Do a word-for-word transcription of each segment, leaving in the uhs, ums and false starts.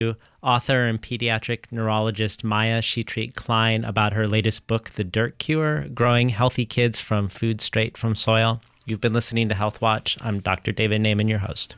author and pediatric neurologist Maya Sheetreat Klein about her latest book, The Dirt Cure, Growing Healthy Kids from Food Straight from Soil. You've been listening to Health Watch. I'm Doctor David Naiman, your host.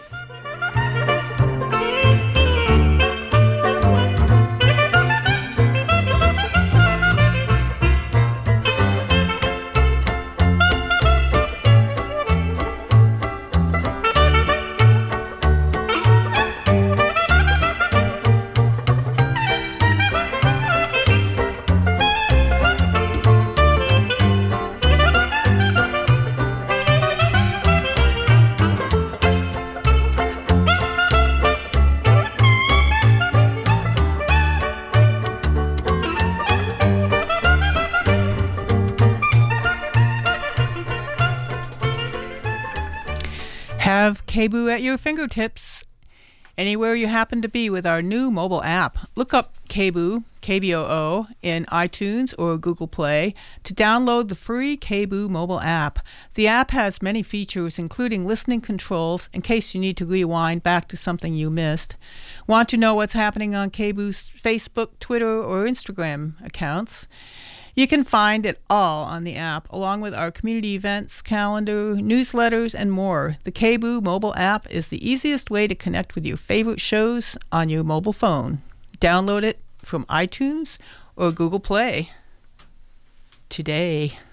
Have KBOO at your fingertips anywhere you happen to be with our new mobile app. Look up KBOO, K B O O, in iTunes or Google Play to download the free KBOO mobile app. The app has many features, including listening controls in case you need to rewind back to something you missed. Want to know what's happening on KBOO's Facebook, Twitter, or Instagram accounts? You can find it all on the app, along with our community events, calendar, newsletters, and more. The KBOO mobile app is the easiest way to connect with your favorite shows on your mobile phone. Download it from iTunes or Google Play today.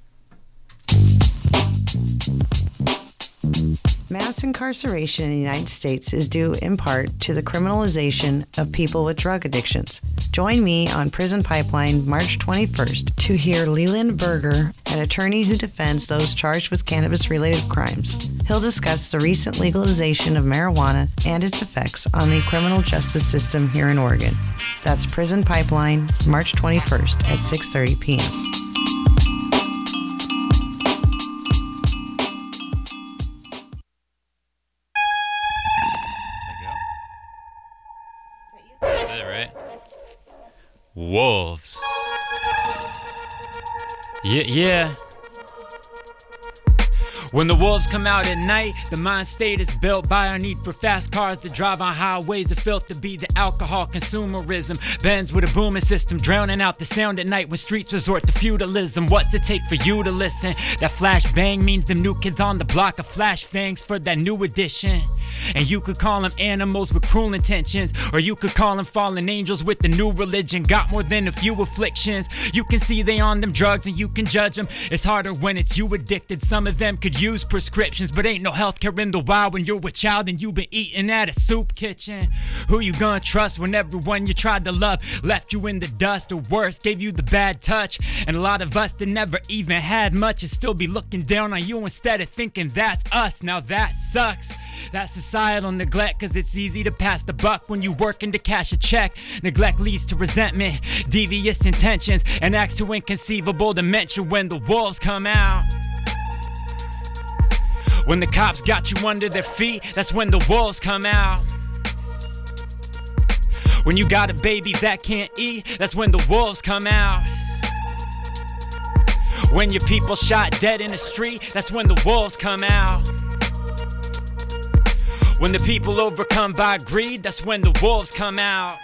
Mass incarceration in the United States is due in part to the criminalization of people with drug addictions. Join me on Prison Pipeline March twenty-first to hear Leland Berger, an attorney who defends those charged with cannabis-related crimes. He'll discuss the recent legalization of marijuana and its effects on the criminal justice system here in Oregon. That's Prison Pipeline March twenty-first at six thirty p.m. Wolves. Yeah, yeah. When the wolves come out at night, the mind state is built by our need for fast cars to drive on highways of filth, to be the alcohol consumerism. Benz with a booming system, drowning out the sound at night when streets resort to feudalism. What's it take for you to listen? That flash bang means them new kids on the block of flash fangs for that new edition. And you could call them animals with cruel intentions, or you could call them fallen angels with the new religion. Got more than a few afflictions. You can see they on them drugs and you can judge them. It's harder when it's you addicted. Some of them could use prescriptions, but ain't no healthcare in the wild when you're a child and you've been eating at a soup kitchen. Who you gonna trust when everyone you tried to love left you in the dust, or worse, gave you the bad touch? And a lot of us that never even had much and still be looking down on you instead of thinking that's us. Now that sucks. That's societal neglect, cause it's easy to pass the buck when you working to cash a check. Neglect leads to resentment, devious intentions, and acts too inconceivable to mention when the wolves come out. When the cops got you under their feet, that's when the wolves come out. When you got a baby that can't eat, that's when the wolves come out. When your people shot dead in the street, that's when the wolves come out. When the people overcome by greed, that's when the wolves come out.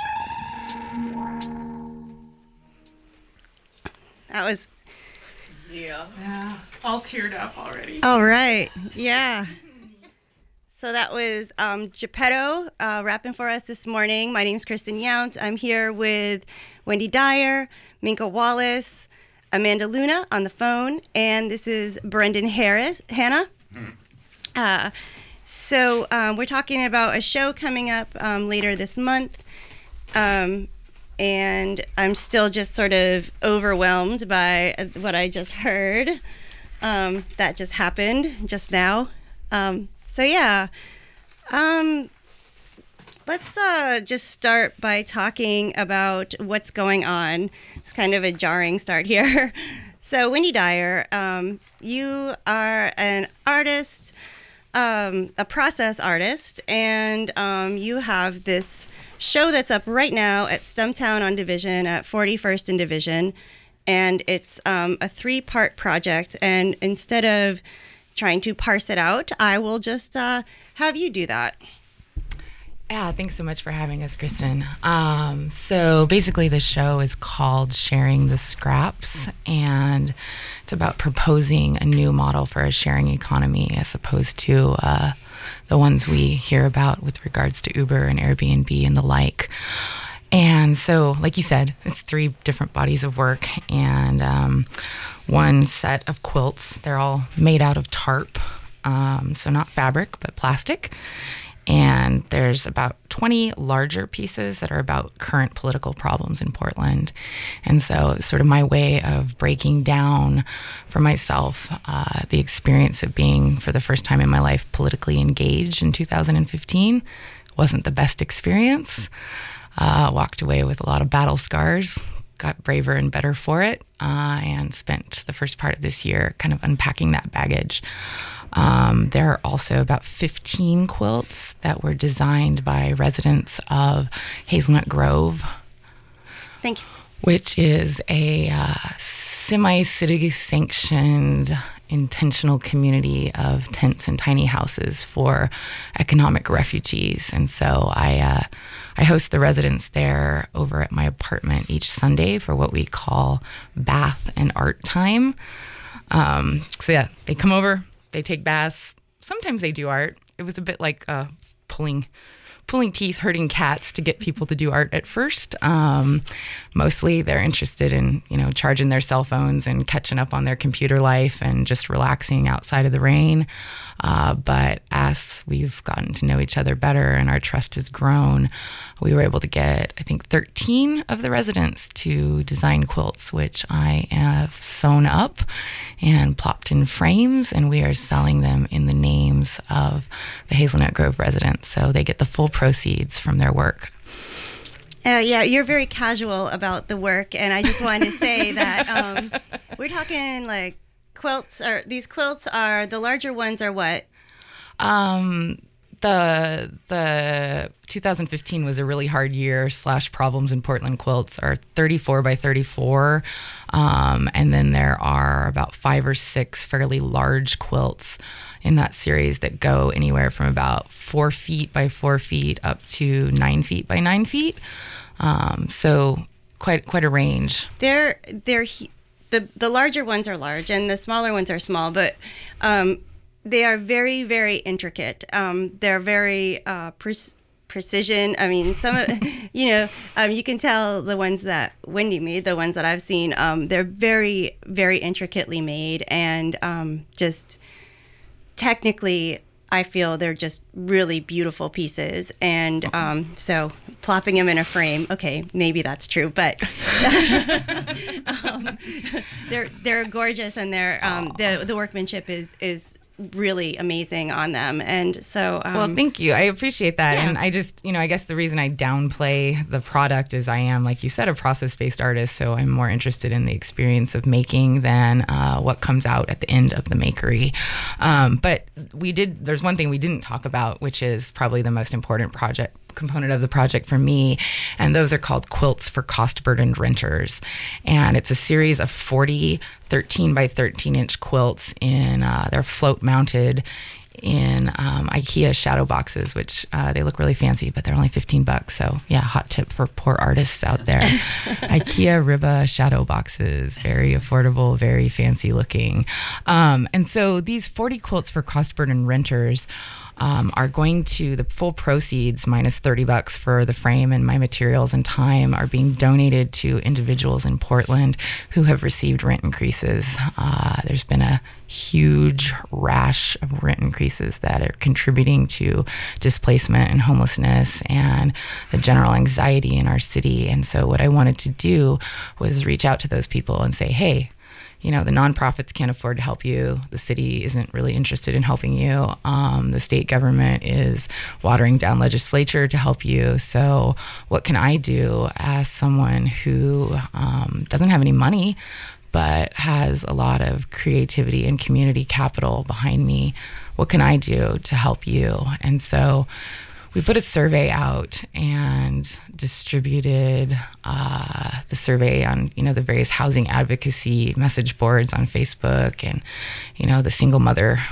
That was... Yeah. Yeah. All teared up already. All right. Yeah. So that was um, Geppetto uh, rapping for us this morning. My name's Kristen Yount. I'm here with Wendy Dyer, Minka Wallace, Amanda Luna on the phone, and this is Brendan Harris, Hannah. Uh, so um, we're talking about a show coming up um, later this month. Um, and I'm still just sort of overwhelmed by what I just heard. Um, that just happened just now. Um, so yeah, um, let's uh, just start by talking about what's going on. It's kind of a jarring start here. So Wendy Dyer, um, you are an artist, um, a process artist, and um, you have this show that's up right now at Stumptown on Division at forty-first and Division. And it's um, a three-part project. And instead of trying to parse it out, I will just uh, have you do that. Yeah, thanks so much for having us, Kristen. Um, so basically the show is called Sharing the Scraps, and it's about proposing a new model for a sharing economy as opposed to uh, the ones we hear about with regards to Uber and Airbnb and the like. And so, like you said, it's three different bodies of work and um, one set of quilts. They're all made out of tarp, um, so not fabric, but plastic. And there's about twenty larger pieces that are about current political problems in Portland. And so it's sort of my way of breaking down for myself uh, the experience of being, for the first time in my life, politically engaged in two thousand fifteen. Wasn't the best experience. Uh, walked away with a lot of battle scars, got braver and better for it, uh, and spent the first part of this year kind of unpacking that baggage. Um, there are also about fifteen quilts that were designed by residents of Hazelnut Grove. Thank you. Which is a uh, semi-city sanctioned intentional community of tents and tiny houses for economic refugees. And so I uh, I host the residents there over at my apartment each Sunday for what we call bath and art time. Um, so yeah, they come over. They take baths. Sometimes they do art. It was a bit like uh, pulling pulling teeth, herding cats to get people to do art at first. Um, mostly they're interested in, you know, charging their cell phones and catching up on their computer life and just relaxing outside of the rain. Uh, but as we've gotten to know each other better and our trust has grown, we were able to get, I think, thirteen of the residents to design quilts, which I have sewn up and plopped in frames, and we are selling them in the names of the Hazelnut Grove residents. So they get the full proceeds from their work. Uh, yeah, you're very casual about the work, and I just wanted to say that um, we're talking like quilts. Or these quilts are, the larger ones are what? Um, the the two thousand fifteen was a really hard year. Slash problems in Portland quilts are thirty-four by thirty-four, um, and then there are about five or six fairly large quilts in that series that go anywhere from about four feet by four feet up to nine feet by nine feet. Um, so quite quite a range. They're they're the the larger ones are large and the smaller ones are small, but um, they are very very intricate. Um, they're very uh, pre- precision. I mean, some of you know um, you can tell the ones that Wendy made, the ones that I've seen. Um, they're very very intricately made and um, just technically, I feel they're just really beautiful pieces. And um, so plopping them in a frame, okay, maybe that's true, but um, they're they're gorgeous, and they're um, the the workmanship is is really amazing on them. And so um, well, thank you. I appreciate that. Yeah. And I just, you know, I guess the reason I downplay the product is I am, like you said, a process-based artist, so I'm more interested in the experience of making than uh, what comes out at the end of the makery. Um, but we did, there's one thing we didn't talk about, which is probably the most important project component of the project for me, and those are called Quilts for Cost-Burdened Renters. And it's a series of forty thirteen by thirteen inch quilts in, uh, they're float mounted in um, IKEA shadow boxes, which uh, they look really fancy, but they're only fifteen bucks. So yeah, hot tip for poor artists out there. IKEA Riba shadow boxes, very affordable, very fancy looking. Um, and so these forty quilts for cost-burdened renters Um, are going to, the full proceeds minus thirty bucks for the frame and my materials and time are being donated to individuals in Portland who have received rent increases. Uh, there's been a huge rash of rent increases that are contributing to displacement and homelessness and the general anxiety in our city. And so what I wanted to do was reach out to those people and say, hey, you know, the nonprofits can't afford to help you. The city isn't really interested in helping you. Um, the state government is watering down legislature to help you. So what can I do as someone who um, doesn't have any money, but has a lot of creativity and community capital behind me? What can I do to help you? And so we put a survey out and distributed uh, the survey on, you know, the various housing advocacy message boards on Facebook and, you know, the single mother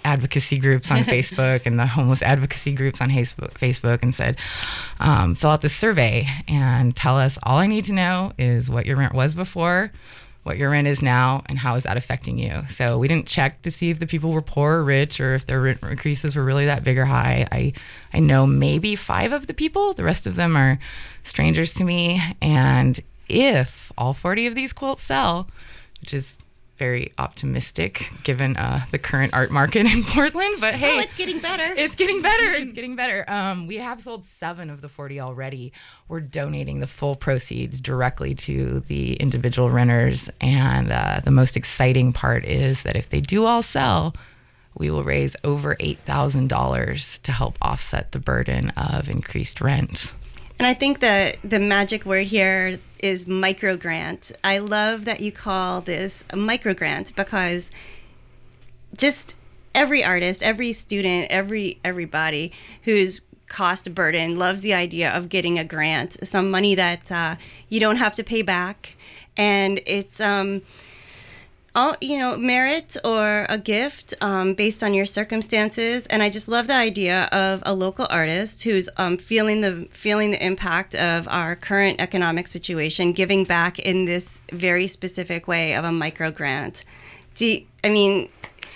advocacy groups on Facebook and the homeless advocacy groups on Facebook, Facebook and said, um, fill out this survey and tell us, all I need to know is what your rent was before, what your rent is now, and how is that affecting you. So we didn't check to see if the people were poor or rich or if their rent increases were really that big or high. I, I know maybe five of the people. The rest of them are strangers to me. And if all forty of these quilts sell, which is very optimistic given uh, the current art market in Portland, but hey, oh, it's getting better. It's getting better. It's getting better. Um, we have sold seven of the forty already. We're donating the full proceeds directly to the individual renters. And uh, the most exciting part is that if they do all sell, we will raise over eight thousand dollars to help offset the burden of increased rent. And I think that the magic word here is micro grant. I love that you call this a micro grant, because just every artist, every student, every everybody who's cost burden loves the idea of getting a grant, some money that uh, you don't have to pay back, and it's um, all, you know, merit or a gift um, based on your circumstances. And I just love the idea of a local artist who's um, feeling the feeling the impact of our current economic situation, giving back in this very specific way of a micro grant. Do you, I mean,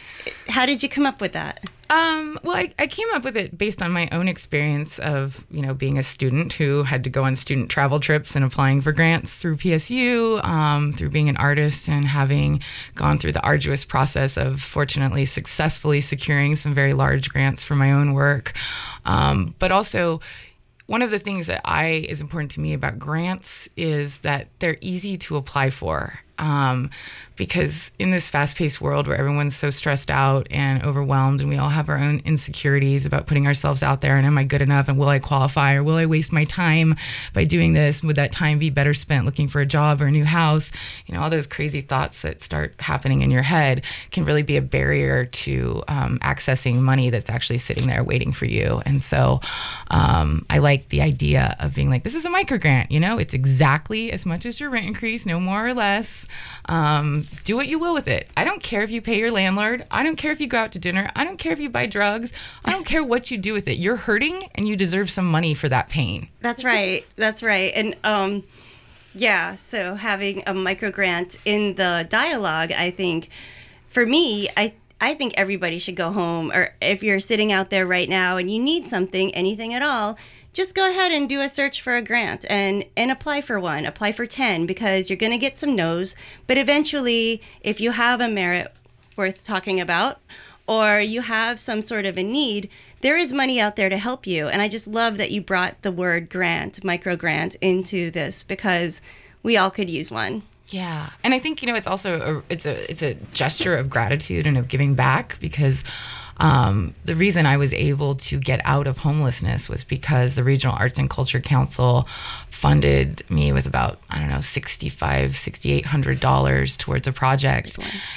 how did you come up with that? Um, well, I, I came up with it based on my own experience of, you know, being a student who had to go on student travel trips and applying for grants through P S U, um, through being an artist and having gone through the arduous process of fortunately successfully securing some very large grants for my own work. Um, but also, one of the things that I is important to me about grants is that they're easy to apply for. Um, because in this fast-paced world where everyone's so stressed out and overwhelmed, and we all have our own insecurities about putting ourselves out there, and am I good enough, and will I qualify, or will I waste my time by doing this? Would that time be better spent looking for a job or a new house? You know, all those crazy thoughts that start happening in your head can really be a barrier to um, accessing money that's actually sitting there waiting for you. And so um, I like the idea of being like, this is a micro grant, you know, it's exactly as much as your rent increase, no more or less. Um, do what you will with it. I don't care if you pay your landlord. I don't care if you go out to dinner. I don't care if you buy drugs. I don't care what you do with it. You're hurting and you deserve some money for that pain. That's right. That's right. And um, yeah, so having a micro grant in the dialogue, I think, for me, I I think everybody should go home, or if you're sitting out there right now and you need something, anything at all, just go ahead and do a search for a grant and, and apply for one. Apply for ten, because you're going to get some no's. But eventually, if you have a merit worth talking about, or you have some sort of a need, there is money out there to help you. And I just love that you brought the word grant, micro grant, into this, because we all could use one. Yeah. And I think, you know, it's also a, it's a it's a gesture of gratitude and of giving back, because Um, the reason I was able to get out of homelessness was because the Regional Arts and Culture Council funded me with about, I don't know, sixty-five hundred dollars, sixty-eight hundred dollars towards a project.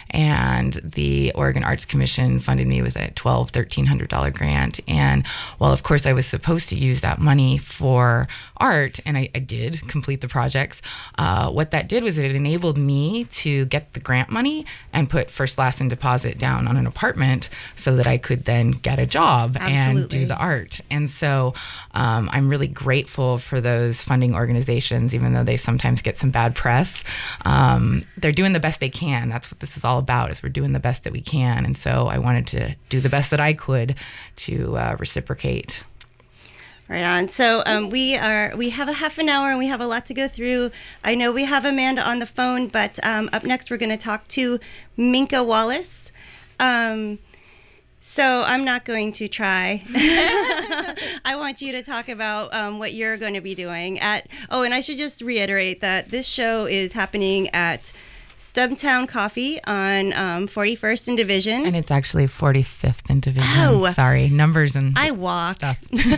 And the Oregon Arts Commission funded me with a twelve hundred dollars, thirteen hundred dollars grant. And while, of course, I was supposed to use that money for art, and I, I did complete the projects, uh, what that did was it enabled me to get the grant money and put first, last, and deposit down on an apartment so that I could then get a job Absolutely. and do the art. And so um, I'm really grateful for those funding organizations, even though they sometimes get some bad press. Um, they're doing the best they can. That's what this is all about, is we're doing the best that we can. And so I wanted to do the best that I could to uh, reciprocate. Right on. So um, we are we have a half an hour and we have a lot to go through. I know we have Amanda on the phone, but um, up next we're going to talk to Minka Wallace. Um, so I'm not going to try. I want you to talk about um, what you're going to be doing at. Oh, and I should just reiterate that this show is happening at Stumptown Coffee on um, forty-first and Division. And it's actually forty-fifth and Division. Oh. Sorry, numbers and I walk. stuff.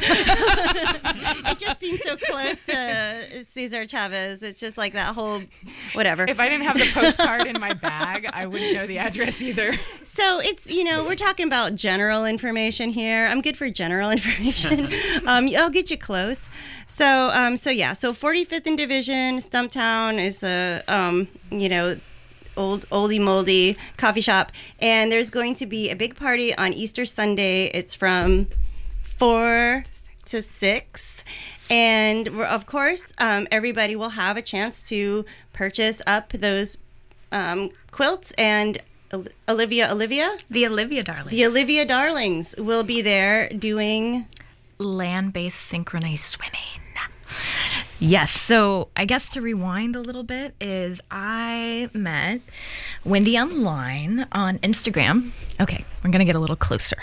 It just seems so close to Cesar Chavez. It's just like that whole whatever. If I didn't have the postcard in my bag, I wouldn't know the address either. So it's, you know, we're talking about general information here. I'm good for general information. um, I'll get you close. So, um, so yeah, so forty-fifth and Division, Stumptown is a, um, you know, old oldie moldy coffee shop. And there's going to be a big party on Easter Sunday. It's from four to six. And of course, um, everybody will have a chance to purchase up those um, quilts. And Olivia, Olivia? The Olivia Darlings. The Olivia Darlings will be there doing land-based synchronized swimming. Yes. So I guess to rewind a little bit is I met Wendy online on Instagram. Okay, we're gonna get a little closer.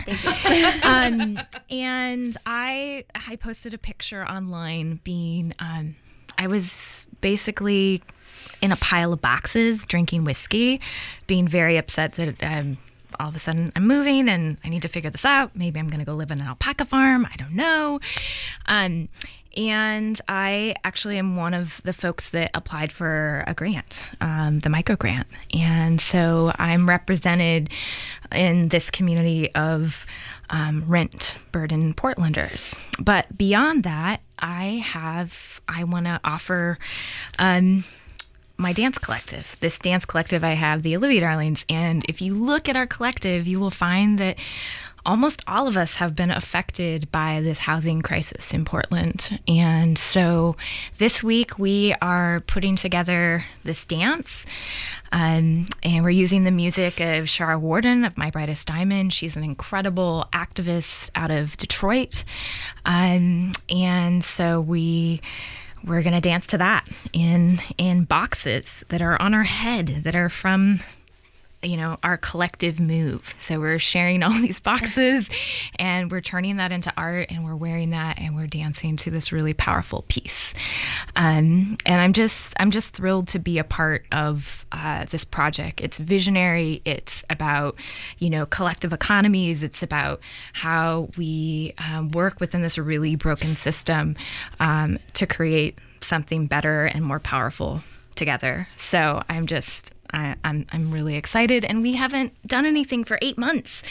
um, and I I posted a picture online being um, I was basically in a pile of boxes drinking whiskey, being very upset that um, all of a sudden I'm moving and I need to figure this out. Maybe I'm gonna go live in an alpaca farm. I don't know. Um, And I actually am one of the folks that applied for a grant, um, the micro grant. And so I'm represented in this community of um, rent burden Portlanders. But beyond that, I have, I want to offer um, my dance collective. This dance collective I have, the Olivia Darlings. And if you look at our collective, you will find that almost all of us have been affected by this housing crisis in Portland. And so this week we are putting together this dance, um, and we're using the music of Shara Warden of My Brightest Diamond. She's an incredible activist out of Detroit. Um, and so we... We're going to dance to that in in boxes that are on our head, that are from, you know, our collective move. So we're sharing all these boxes and we're turning that into art, and we're wearing that and we're dancing to this really powerful piece. Um, and I'm just I'm just thrilled to be a part of uh, this project. It's visionary. It's about, you know, collective economies. It's about how we um, work within this really broken system um, to create something better and more powerful together. So I'm just I, I'm I'm really excited, and we haven't done anything for eight months,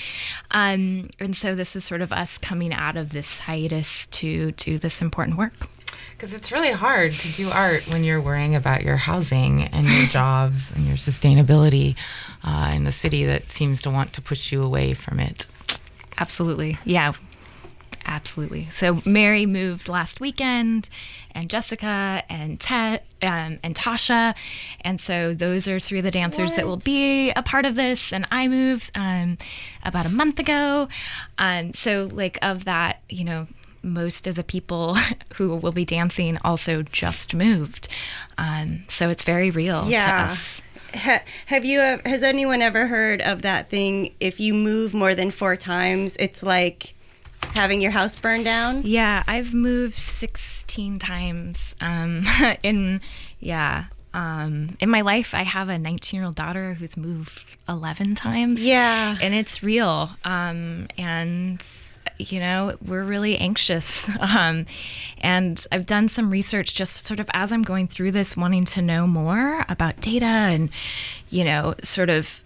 um, and so this is sort of us coming out of this hiatus to do this important work. Because it's really hard to do art when you're worrying about your housing and your jobs and your sustainability uh, in the city that seems to want to push you away from it. Absolutely, yeah. Absolutely. So Mary moved last weekend, and Jessica and Ted um, and Tasha. And so those are three of the dancers what? that will be a part of this. And I moved um, about a month ago. Um, so like of that, you know, most of the people who will be dancing also just moved. Um, so it's very real yeah. to us. Ha- have you, uh, has anyone ever heard of that thing? If you move more than four times, it's like having your house burned down? Yeah, I've moved sixteen times. Um, in yeah, um, in my life, I have a nineteen-year-old daughter who's moved eleven times. Yeah, and it's real. Um, and you know, we're really anxious. Um, and I've done some research just sort of as I'm going through this, wanting to know more about data and, you know, sort of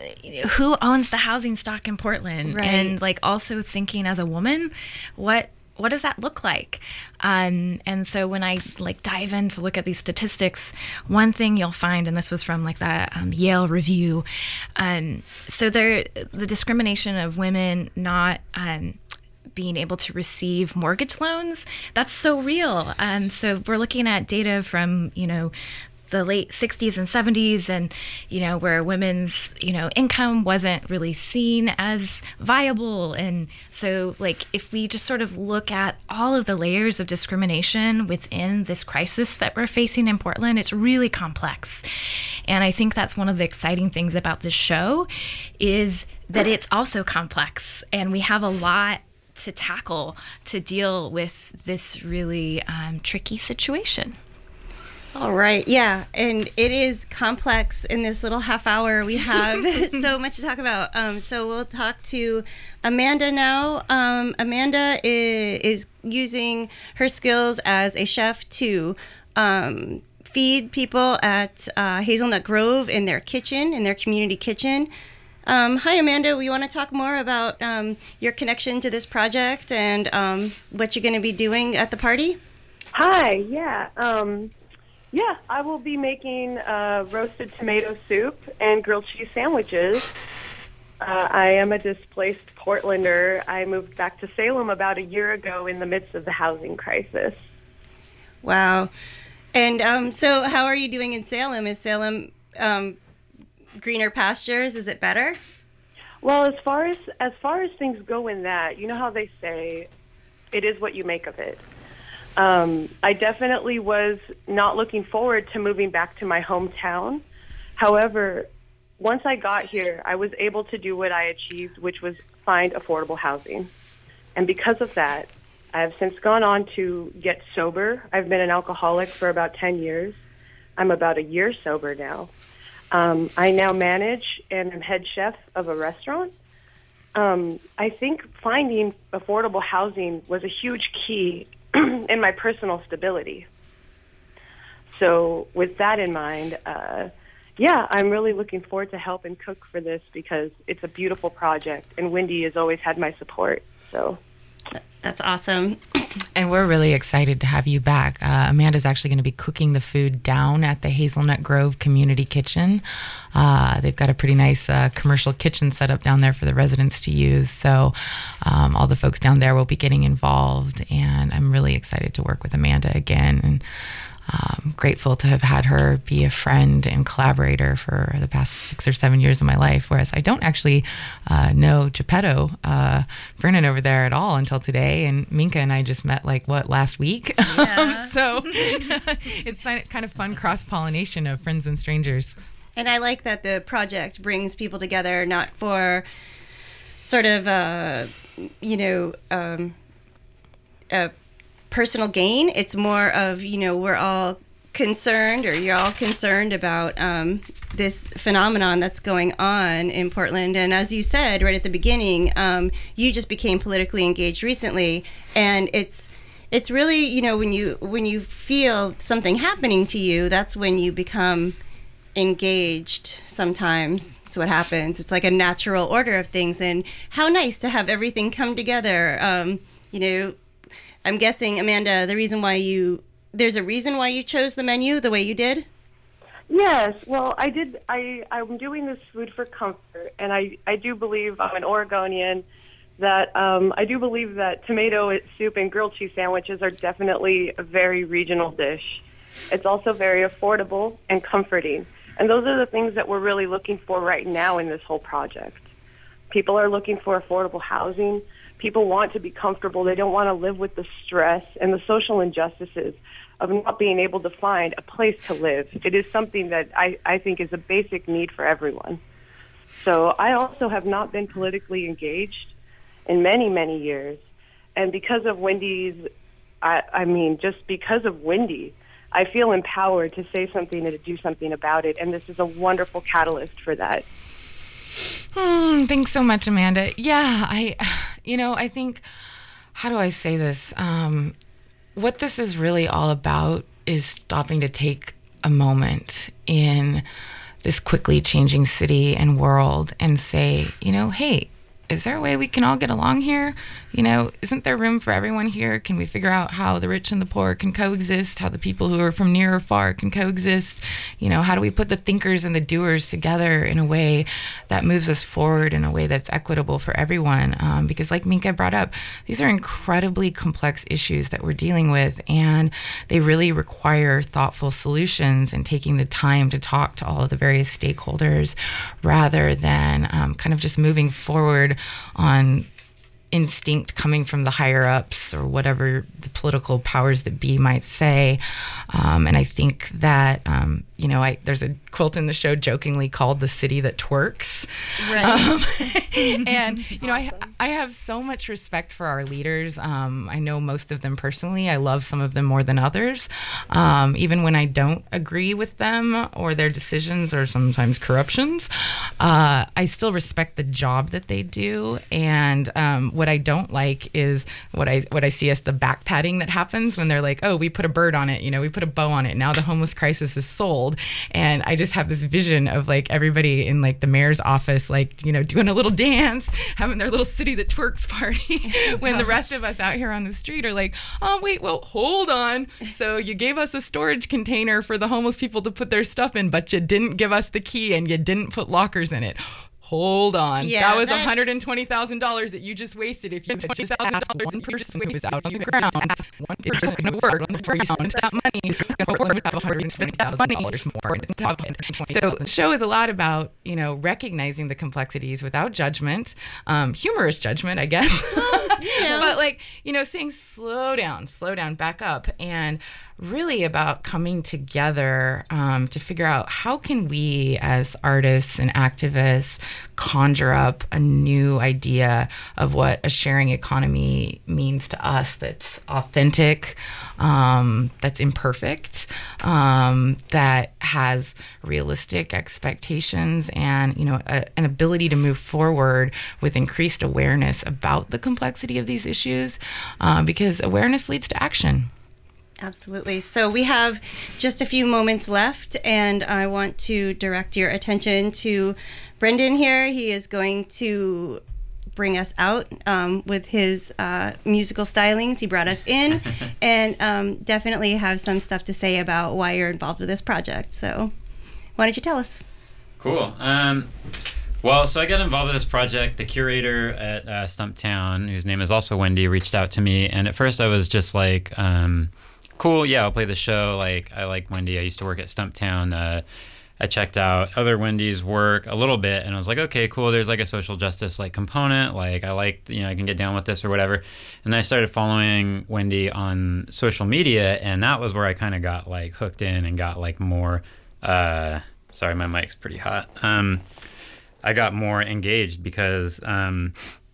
who owns the housing stock in Portland, right. and like also thinking as a woman, what what does that look like? Um, and so when I like dive in to look at these statistics, one thing you'll find, and this was from like that um, Yale review, um, so there the discrimination of women not um, being able to receive mortgage loans, that's so real. Um, so we're looking at data from, you know, the late sixties and seventies, and, you know, where women's, you know, income wasn't really seen as viable. And so, like, if we just sort of look at all of the layers of discrimination within this crisis that we're facing in Portland, it's really complex. And I think that's one of the exciting things about this show, is that it's also complex, and we have a lot to tackle to deal with this really um, tricky situation. All right. Yeah. And it is complex. In this little half hour, we have so much to talk about. Um, so we'll talk to Amanda now. Um, Amanda is, is using her skills as a chef to um, feed people at uh, Hazelnut Grove in their kitchen, in their community kitchen. Um, hi, Amanda. We want to talk more about um, your connection to this project and um, what you're going to be doing at the party. Hi. Yeah. Um, Yeah, I will be making uh, roasted tomato soup and grilled cheese sandwiches. Uh, I am a displaced Portlander. I moved back to Salem about a year ago in the midst of the housing crisis. Wow. And um, so how are you doing in Salem? Is Salem um, greener pastures? Is it better? Well, as far as as far as things go in that, you know how they say, it is what you make of it. Um, I definitely was not looking forward to moving back to my hometown. However, once I got here, I was able to do what I achieved, which was find affordable housing. And because of that, I have since gone on to get sober. I've been an alcoholic for about ten years. I'm about a year sober now. Um, I now manage and am head chef of a restaurant. Um, I think finding affordable housing was a huge key in my personal stability. So with that in mind, uh, yeah, I'm really looking forward to help and cook for this because it's a beautiful project, and Wendy has always had my support. So that's awesome. And we're really excited to have you back. Uh, Amanda's actually going to be cooking the food down at the Hazelnut Grove Community Kitchen. Uh, they've got a pretty nice uh, commercial kitchen set up down there for the residents to use. So um, all the folks down there will be getting involved, and I'm really excited to work with Amanda again. And Um, grateful to have had her be a friend and collaborator for the past six or seven years of my life, whereas I don't actually uh, know Geppetto, uh, Vernon over there at all until today, and Minka and I just met like, what, last week? Yeah. So it's kind of fun cross-pollination of friends and strangers. And I like that the project brings people together, not for sort of, uh, you know, um, a personal gain. It's more of, you know, we're all concerned, or you're all concerned about um, this phenomenon that's going on in Portland. And as you said right at the beginning, um, you just became politically engaged recently, and it's it's really, you know, when you when you feel something happening to you, that's when you become engaged. Sometimes that's what happens. It's like a natural order of things, and how nice to have everything come together. Um, you know, I'm guessing, Amanda, the reason why you, there's a reason why you chose the menu the way you did? Yes. Well, I did. I, I'm doing this food for comfort, and I, I do believe, I'm an Oregonian, that um, I do believe that tomato soup and grilled cheese sandwiches are definitely a very regional dish. It's also very affordable and comforting. And those are the things that we're really looking for right now in this whole project. People are looking for affordable housing. People want to be comfortable. They don't want to live with the stress and the social injustices of not being able to find a place to live. It is something that I, I think is a basic need for everyone. So I also have not been politically engaged in many, many years. And because of Wendy's, I, I mean, just because of Wendy, I feel empowered to say something and to do something about it. And this is a wonderful catalyst for that. Hmm, thanks so much, Amanda. Yeah, I, you know, I think, how do I say this? Um, what this is really all about is stopping to take a moment in this quickly changing city and world and say, you know, hey, is there a way we can all get along here? You know, isn't there room for everyone here? Can we figure out how the rich and the poor can coexist, how the people who are from near or far can coexist? You know, how do we put the thinkers and the doers together in a way that moves us forward in a way that's equitable for everyone? Um, because like Minka brought up, these are incredibly complex issues that we're dealing with, and they really require thoughtful solutions and taking the time to talk to all of the various stakeholders rather than um, kind of just moving forward on instinct coming from the higher ups or whatever the political powers that be might say. Um, and I think that, um, you know, I, there's a quilt in the show jokingly called The City That Twerks. Right. Um, and, you know, I, I have so much respect for our leaders. Um, I know most of them personally. I love some of them more than others. Um, even when I don't agree with them or their decisions or sometimes corruptions, uh, I still respect the job that they do. And um, what I don't like is what I what I see as the back patting that happens when they're like, oh, we put a bird on it, you know, we put a bow on it. Now the homeless crisis is solved. world. And I just have this vision of like everybody in like the mayor's office, like, you know, doing a little dance, having their little city that twerks party when the rest of us out here on the street are like, oh, wait, well, hold on. So you gave us a storage container for the homeless people to put their stuff in, but you didn't give us the key and you didn't put lockers in it. Hold on. Yeah, that was that's... one hundred twenty thousand dollars that you just wasted if you had two thousand dollars in person was out on the ground. One person going to work before you spend that money. It's going to work with one hundred twenty thousand dollars more in pocket. So the show is a lot about, you know, recognizing the complexities without judgment, um, humorous judgment, I guess. Yeah. But like, you know, saying slow down, slow down, back up, and really about coming together um, to figure out how can we as artists and activists conjure up a new idea of what a sharing economy means to us that's authentic, um, that's imperfect, um, that has realistic expectations and, you know, a, an ability to move forward with increased awareness about the complexity of these issues, uh, because awareness leads to action. Absolutely. So we have just a few moments left, and I want to direct your attention to Brendan here. He is going to bring us out um, with his uh, musical stylings. He brought us in and um, definitely have some stuff to say about why you're involved with this project. So why don't you tell us? Cool. Um, well, so I got involved with this project. The curator at uh, Stumptown, whose name is also Wendy, reached out to me. And at first I was just like... Um, cool, yeah, I'll play the show. Like, I like Wendy. I used to work at Stumptown. Uh, I checked out other Wendy's work a little bit, and I was like, okay, cool. There's like a social justice like component. Like, I like, you know, I can get down with this or whatever. And then I started following Wendy on social media, and that was where I kind of got like hooked in and got like more. Uh, sorry, my mic's pretty hot. Um, I got more engaged because um,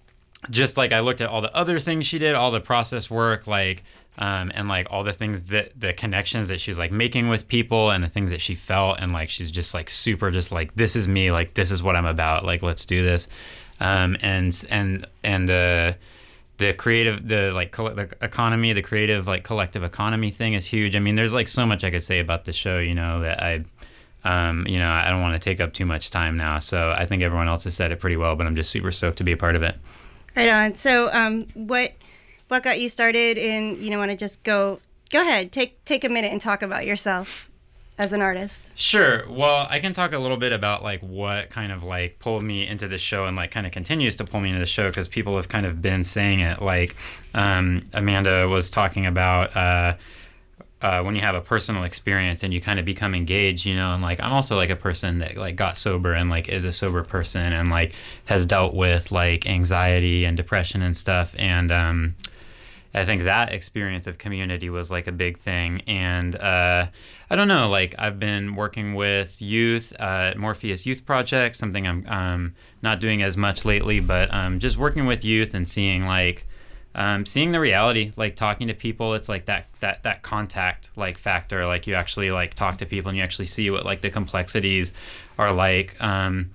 just like I looked at all the other things she did, all the process work, like. Um, and like all the things that the connections that she's like making with people and the things that she felt, and like she's just like super just like, this is me, like this is what I'm about, like let's do this. Um, and and and the the creative the like coll- the economy the creative like collective economy thing is huge. I mean, there's like so much I could say about the show, you know, that I um, you know I don't want to take up too much time now, so I think everyone else has said it pretty well, but I'm just super stoked to be a part of it. Right on. So um, what What got you started in, you know, want to just go, go ahead, take take a minute and talk about yourself as an artist. Sure. Well, I can talk a little bit about like what kind of like pulled me into the show and like kind of continues to pull me into the show, because people have kind of been saying it. Like um, Amanda was talking about uh, uh, when you have a personal experience and you kind of become engaged, you know, and like I'm also like a person that like got sober and like is a sober person and like has dealt with like anxiety and depression and stuff. And um I think that experience of community was like a big thing. And uh, I don't know, like I've been working with youth uh, at Morpheus Youth Project, something I'm um, not doing as much lately, but um, just working with youth and seeing like, um, seeing the reality, like talking to people. It's like that, that, that contact like factor, like you actually like talk to people and you actually see what like the complexities are like. Um,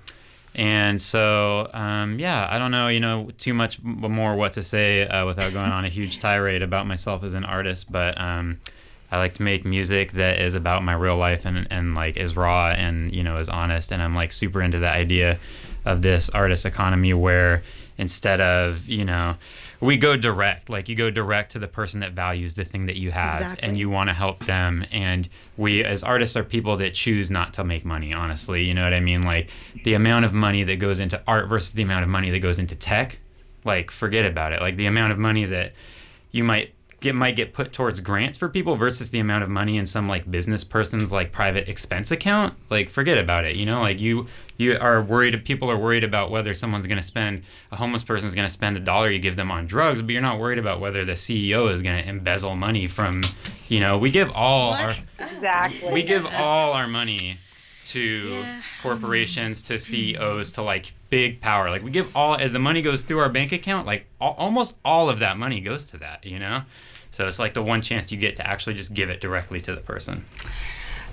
And so, um, yeah, I don't know, you know, too much more what to say uh, without going on a huge tirade about myself as an artist. But um, I like to make music that is about my real life and, and like is raw and, you know, is honest. And I'm like super into the idea of this artist economy where instead of, you know, we go direct, like you go direct to the person that values the thing that you have. Exactly. And you want to help them. And we as artists are people that choose not to make money, honestly. You know what I mean? Like the amount of money that goes into art versus the amount of money that goes into tech, like forget about it. Like the amount of money that you might get might get put towards grants for people versus the amount of money in some like business person's like private expense account, like forget about it. You know, like you you are worried, people are worried about whether someone's going to spend, a homeless person is going to spend a dollar you give them on drugs, but you're not worried about whether the C E O is going to embezzle money from, you know, we give all what? our exactly we give all our money to yeah. corporations, to C E Os, to like big power. Like we give all, as the money goes through our bank account, like all, almost all of that money goes to that, you know? So it's like the one chance you get to actually just give it directly to the person.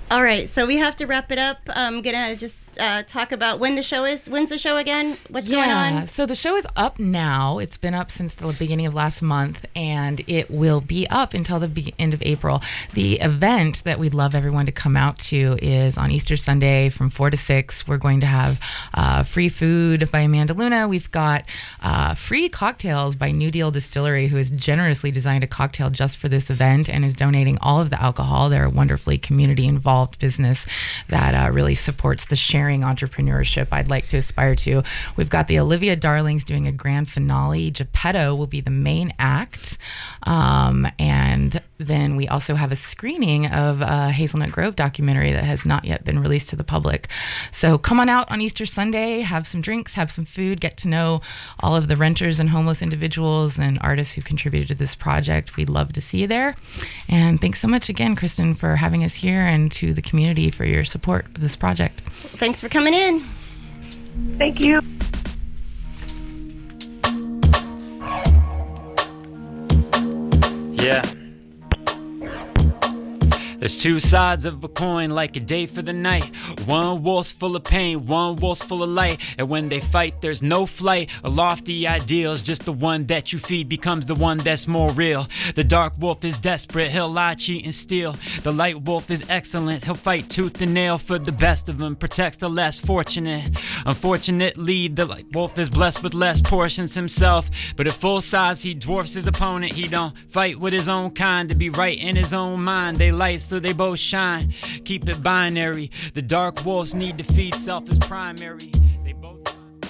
All right, so we have to wrap it up. I'm gonna just uh, talk about when the show is. When's the show again? What's yeah, going on? So the show is up now. It's been up since the beginning of last month, and it will be up until the be- end of April. The event that we'd love everyone to come out to is on Easter Sunday from four to six. We're going to have uh, free food by Amanda Luna. We've got uh, free cocktails by New Deal Distillery, who has generously designed a cocktail just for this event and is donating all of the alcohol. They're a wonderfully community involved business that uh, really supports the sharing entrepreneurship I'd like to aspire to. We've got the Olivia Darlings doing a grand finale. Geppetto will be the main act. Um, and then we also have a screening of a Hazelnut Grove documentary that has not yet been released to the public. So come on out on Easter Sunday, have some drinks, have some food, get to know all of the renters and homeless individuals and artists who contributed to this project. We'd love to see you there. And thanks so much again, Kristen, for having us here, and to the community for your support of this project. Thanks for coming in. Thank you. Yeah. There's two sides of a coin, like a day for the night. One wolf's full of pain, one wolf's full of light. And when they fight, there's no flight or lofty ideals. Just the one that you feed becomes the one that's more real. The dark wolf is desperate, he'll lie, cheat, and steal. The light wolf is excellent, he'll fight tooth and nail for the best of them, protects the less fortunate. Unfortunately, the light wolf is blessed with less portions himself. But at full size, he dwarfs his opponent. He don't fight with his own kind to be right in his own mind. They light so they both shine. Keep it binary. The dark wolves need to feed self as primary. They both.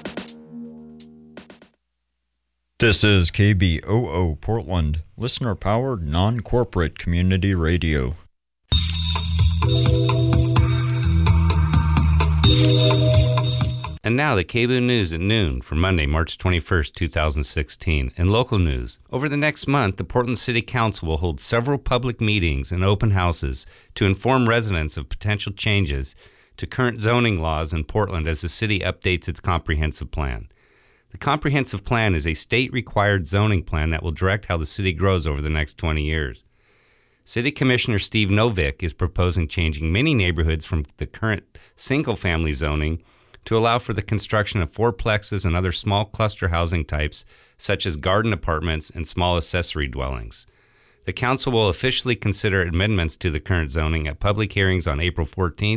This is K B O O Portland, listener-powered, non-corporate community radio. And now the K B O O News at noon for Monday, March twenty-first, twenty sixteen. In local news, over the next month, the Portland City Council will hold several public meetings and open houses to inform residents of potential changes to current zoning laws in Portland as the city updates its comprehensive plan. The comprehensive plan is a state-required zoning plan that will direct how the city grows over the next twenty years. City Commissioner Steve Novick is proposing changing many neighborhoods from the current single-family zoning to allow for the construction of fourplexes and other small cluster housing types, such as garden apartments and small accessory dwellings. The council will officially consider amendments to the current zoning at public hearings on April fourteenth